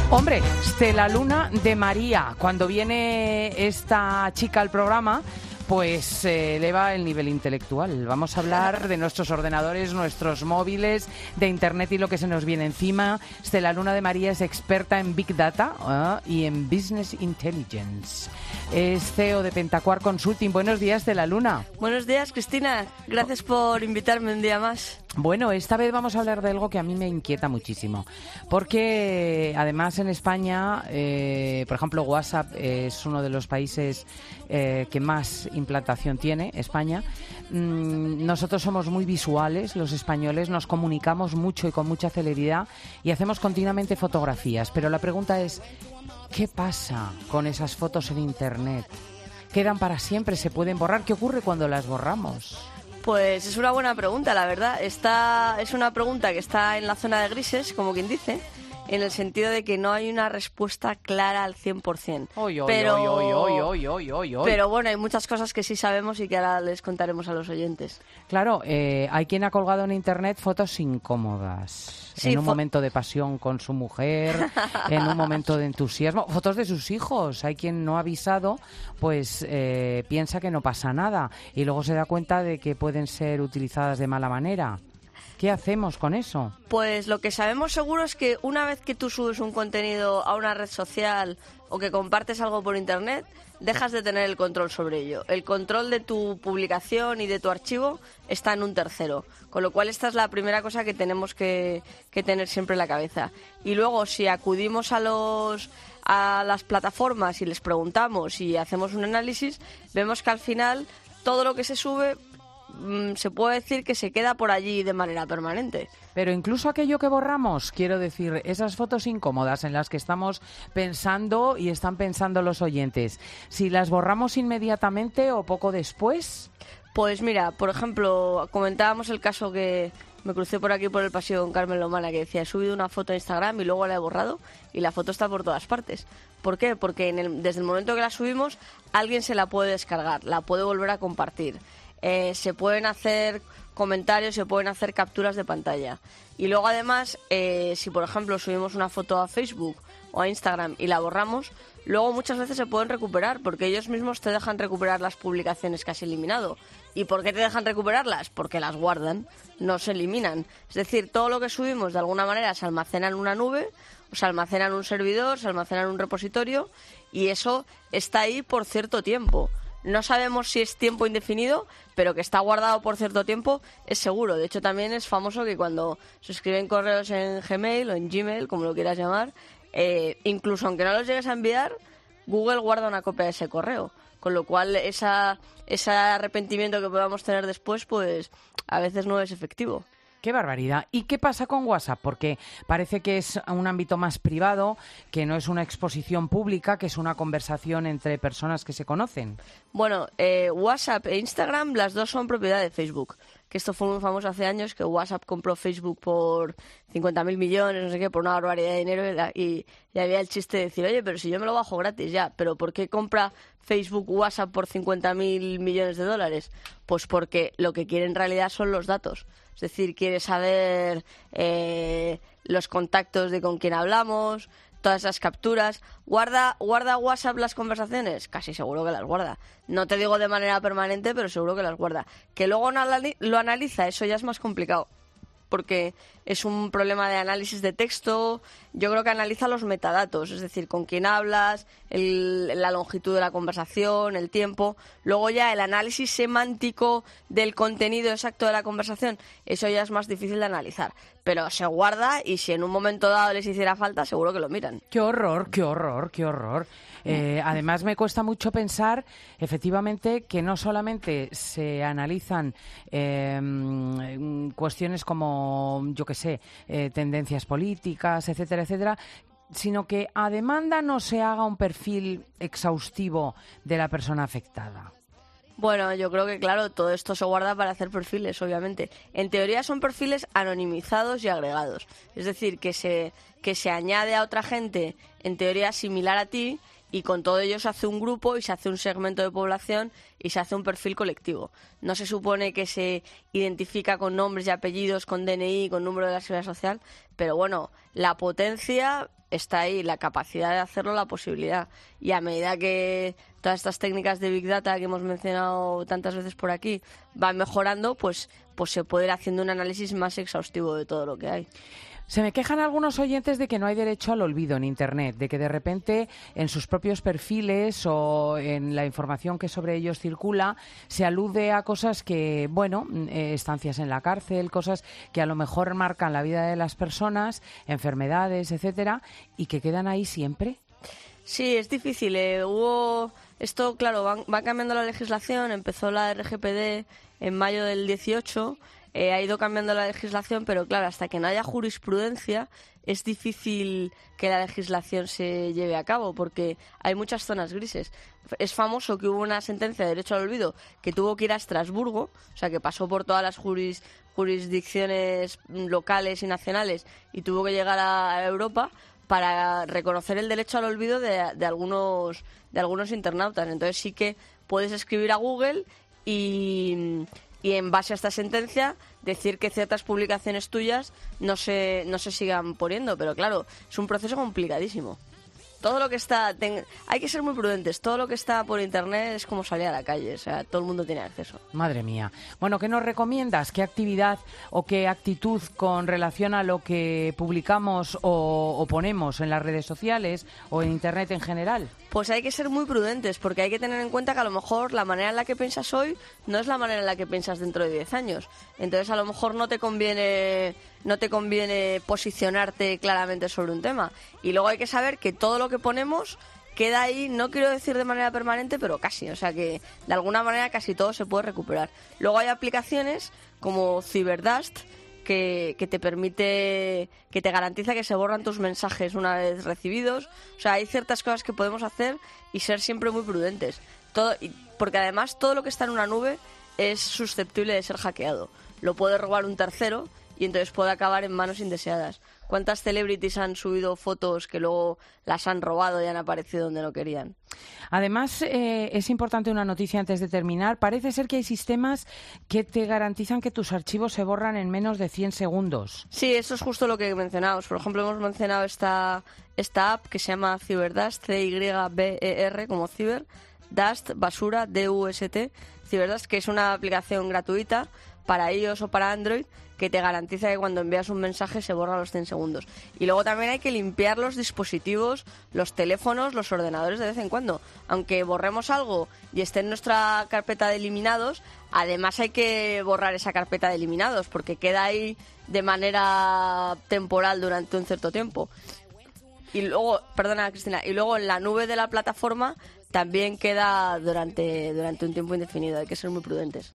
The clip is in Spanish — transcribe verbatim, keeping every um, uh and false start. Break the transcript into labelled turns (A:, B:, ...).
A: Hombre, Stella Luna de María. Cuando viene esta chica al programa, pues se eh, eleva el nivel intelectual. Vamos a hablar de nuestros ordenadores, nuestros móviles, de Internet y lo que se nos viene encima. Stella Luna de María es experta en Big Data uh, y en Business Intelligence. Es C E O de Pentacuar Consulting. Buenos días, Stella Luna.
B: Buenos días, Cristina. Gracias por invitarme un día más.
A: Bueno, esta vez vamos a hablar de algo que a mí me inquieta muchísimo, porque además en España, eh, por ejemplo, WhatsApp es uno de los países eh, que más implantación tiene, España. Mm, nosotros somos muy visuales, los españoles, nos comunicamos mucho y con mucha celeridad y hacemos continuamente fotografías, pero la pregunta es, ¿qué pasa con esas fotos en Internet? ¿Quedan para siempre? ¿Se pueden borrar? ¿Qué ocurre cuando las borramos?
B: Pues es una buena pregunta, la verdad. Esta es una pregunta que está en la zona de grises, como quien dice, en el sentido de que no hay una respuesta clara al cien por ciento.
A: Oy, oy,
B: pero,
A: oy, oy, oy, oy, oy, oy.
B: pero bueno, hay muchas cosas que sí sabemos y que ahora les contaremos a los oyentes.
A: Claro, eh, hay quien ha colgado en Internet fotos incómodas. Sí, en un fo- momento de pasión con su mujer, en un momento de entusiasmo. Fotos de sus hijos. Hay quien no ha avisado, pues eh, piensa que no pasa nada y luego se da cuenta de que pueden ser utilizadas de mala manera. ¿Qué hacemos con eso?
B: Pues lo que sabemos seguro es que una vez que tú subes un contenido a una red social o que compartes algo por Internet, dejas de tener el control sobre ello. El control de tu publicación y de tu archivo está en un tercero, con lo cual esta es la primera cosa que tenemos que, que tener siempre en la cabeza. Y luego, si acudimos a los a las plataformas y les preguntamos y hacemos un análisis, vemos que al final todo lo que se sube se puede decir que se queda por allí de manera permanente.
A: Pero incluso aquello que borramos, quiero decir, esas fotos incómodas en las que estamos pensando y están pensando los oyentes, si las borramos inmediatamente o poco después.
B: Pues mira, por ejemplo, comentábamos el caso que me crucé por aquí por el pasillo con Carmen Lomana, que decía, he subido una foto a Instagram y luego la he borrado y la foto está por todas partes. ¿Por qué? Porque en el, desde el momento que la subimos, alguien se la puede descargar, la puede volver a compartir. Eh, se pueden hacer comentarios, se pueden hacer capturas de pantalla. Y luego además, eh, si por ejemplo subimos una foto a Facebook o a Instagram y la borramos, luego muchas veces se pueden recuperar, porque ellos mismos te dejan recuperar las publicaciones que has eliminado. ¿Y por qué te dejan recuperarlas? Porque las guardan, no se eliminan. Es decir, todo lo que subimos de alguna manera se almacena en una nube, o se almacena en un servidor, se almacena en un repositorio, y eso está ahí por cierto tiempo. No sabemos si es tiempo indefinido, pero que está guardado por cierto tiempo es seguro. De hecho, también es famoso que cuando se escriben correos en Gmail o en Gmail, como lo quieras llamar, eh, incluso aunque no los llegues a enviar, Google guarda una copia de ese correo. Con lo cual, esa, ese arrepentimiento que podamos tener después, pues a veces no es efectivo.
A: ¡Qué barbaridad! ¿Y qué pasa con WhatsApp? Porque parece que es un ámbito más privado, que no es una exposición pública, que es una conversación entre personas que se conocen.
B: Bueno, eh, WhatsApp e Instagram, las dos son propiedad de Facebook. Que esto fue muy famoso hace años, que WhatsApp compró Facebook por cincuenta mil millones, no sé qué, por una barbaridad de dinero. Y, y había el chiste de decir, oye, pero si yo me lo bajo gratis ya, ¿pero por qué compra Facebook WhatsApp por cincuenta mil millones de dólares? Pues porque lo que quiere en realidad son los datos. Es decir, quiere saber eh, los contactos de con quién hablamos, todas esas capturas. ¿Guarda, ¿Guarda WhatsApp las conversaciones? Casi seguro que las guarda. No te digo de manera permanente, pero seguro que las guarda. Que luego no lo analiza, eso ya es más complicado, porque es un problema de análisis de texto. Yo creo que analiza los metadatos, es decir, con quién hablas, el, la longitud de la conversación, el tiempo. Luego ya el análisis semántico del contenido exacto de la conversación, eso ya es más difícil de analizar. Pero se guarda y si en un momento dado les hiciera falta, seguro que lo miran.
A: ¡Qué horror, qué horror, qué horror! Eh, además, me cuesta mucho pensar, efectivamente, que no solamente se analizan eh, cuestiones como, yo qué sé, eh, tendencias políticas, etcétera, etcétera, sino que a demanda no se haga un perfil exhaustivo de la persona afectada.
B: Bueno, yo creo que, claro, todo esto se guarda para hacer perfiles, obviamente. En teoría son perfiles anonimizados y agregados. Es decir, que se, que se añade a otra gente, en teoría similar a ti, y con todo ello se hace un grupo y se hace un segmento de población y se hace un perfil colectivo. No se supone que se identifica con nombres y apellidos, con D N I, con número de la seguridad social, pero bueno, la potencia está ahí la capacidad de hacerlo, la posibilidad. Y a medida que todas estas técnicas de Big Data que hemos mencionado tantas veces por aquí van mejorando, pues, pues se puede ir haciendo un análisis más exhaustivo de todo lo que hay.
A: Se me quejan algunos oyentes de que no hay derecho al olvido en Internet, de que de repente en sus propios perfiles o en la información que sobre ellos circula se alude a cosas que, bueno, eh, estancias en la cárcel, cosas que a lo mejor marcan la vida de las personas, enfermedades, etcétera, y que quedan ahí siempre.
B: Sí, es difícil. Eh. Hubo esto, claro, va, va cambiando la legislación. Empezó la R G P D en mayo del dieciocho. Eh, ha ido cambiando la legislación, pero claro, hasta que no haya jurisprudencia es difícil que la legislación se lleve a cabo, porque hay muchas zonas grises. Es famoso que hubo una sentencia de derecho al olvido que tuvo que ir a Estrasburgo, o sea, que pasó por todas las juris, jurisdicciones locales y nacionales y tuvo que llegar a Europa para reconocer el derecho al olvido de, de algunos de algunos internautas. Entonces sí que puedes escribir a Google y... y en base a esta sentencia decir que ciertas publicaciones tuyas no se, no se sigan poniendo. Pero claro, es un proceso complicadísimo. Todo lo que está... Ten, hay que ser muy prudentes. Todo lo que está por Internet es como salir a la calle. O sea, todo el mundo tiene acceso.
A: Madre mía. Bueno, ¿qué nos recomiendas? ¿Qué actividad o qué actitud con relación a lo que publicamos o, o ponemos en las redes sociales o en Internet en general?
B: Pues hay que ser muy prudentes, porque hay que tener en cuenta que a lo mejor la manera en la que piensas hoy no es la manera en la que piensas dentro de diez años. Entonces a lo mejor no te conviene, no te conviene posicionarte claramente sobre un tema. Y luego hay que saber que todo lo que ponemos queda ahí, no quiero decir de manera permanente, pero casi. O sea que de alguna manera casi todo se puede recuperar. Luego hay aplicaciones como Cyberdust, Que, que te permite, que te garantiza que se borran tus mensajes una vez recibidos. O sea, hay ciertas cosas que podemos hacer y ser siempre muy prudentes. Todo, porque además todo lo que está en una nube es susceptible de ser hackeado. Lo puede robar un tercero y entonces puede acabar en manos indeseadas. ¿Cuántas celebrities han subido fotos que luego las han robado y han aparecido donde no querían?
A: Además, eh, es importante una noticia antes de terminar. Parece ser que hay sistemas que te garantizan que tus archivos se borran en menos de cien segundos.
B: Sí, eso es justo lo que mencionamos. Por ejemplo, hemos mencionado esta, esta app que se llama Cyberdust, C Y B E R, como Cyber, Dust, basura, D U S T, Cyberdust, que es una aplicación gratuita para iOS o para Android, que te garantiza que cuando envías un mensaje se borra a los cien segundos. Y luego también hay que limpiar los dispositivos, los teléfonos, los ordenadores de vez en cuando. Aunque borremos algo y esté en nuestra carpeta de eliminados, además hay que borrar esa carpeta de eliminados, porque queda ahí de manera temporal durante un cierto tiempo. Y luego, perdona Cristina, y luego en la nube de la plataforma también queda durante, durante un tiempo indefinido. Hay que ser muy prudentes.